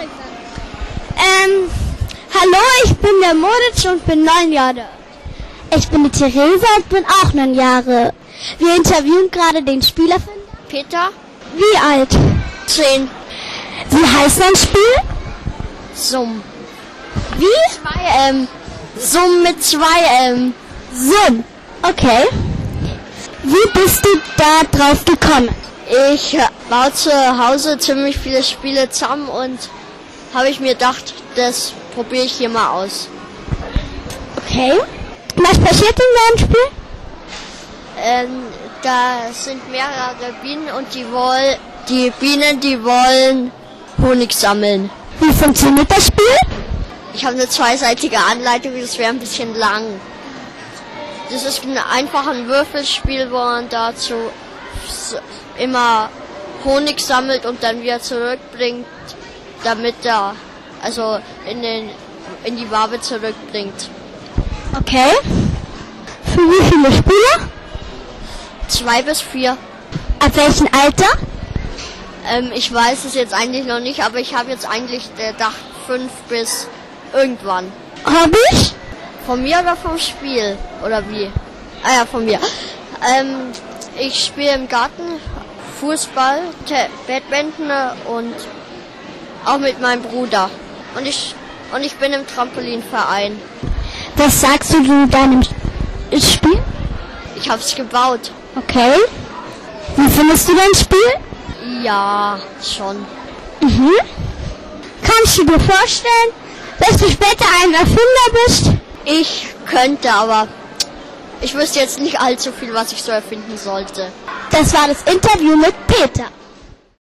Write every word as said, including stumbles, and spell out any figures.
Ähm, hallo, ich bin der Moritz und bin neun Jahre. Ich bin die Theresa und bin auch neun Jahre. Wir interviewen gerade den Spielerfinder. Peter? Wie alt? Zehn. Wie heißt dein Spiel? Summ. Wie? Zwei M. Summ mit zwei M. Summ. Okay. Wie bist du da drauf gekommen? Ich baue zu Hause ziemlich viele Spiele zusammen und habe ich mir gedacht, das probiere ich hier mal aus. Okay. Was passiert in deinem Spiel? Ähm, da sind mehrere Bienen und die wollen, die Bienen, die wollen Honig sammeln. Wie funktioniert das Spiel? Ich habe eine zweiseitige Anleitung, das wäre ein bisschen lang. Das ist ein einfaches Würfelspiel, wo man dazu immer Honig sammelt und dann wieder zurückbringt, damit er also in, den, in die Wabe zurückbringt. Okay. Für wie viele Spieler? Zwei bis vier. Ab welchem Alter? Ähm, ich weiß es jetzt eigentlich noch nicht, aber ich habe jetzt eigentlich gedacht fünf bis irgendwann. Hobby? Von mir oder vom Spiel? Oder wie? Ah ja, von mir. Ähm, ich spiele im Garten Fußball, Badminton und auch mit meinem Bruder. Und ich und ich bin im Trampolinverein. Was sagst du zu deinem Spiel? Ich habe es gebaut. Okay. Wie findest du dein Spiel? Ja, schon. Mhm. Kannst du dir vorstellen, dass du später ein Erfinder bist? Ich könnte, aber ich wüsste jetzt nicht allzu viel, was ich so erfinden sollte. Das war das Interview mit Peter.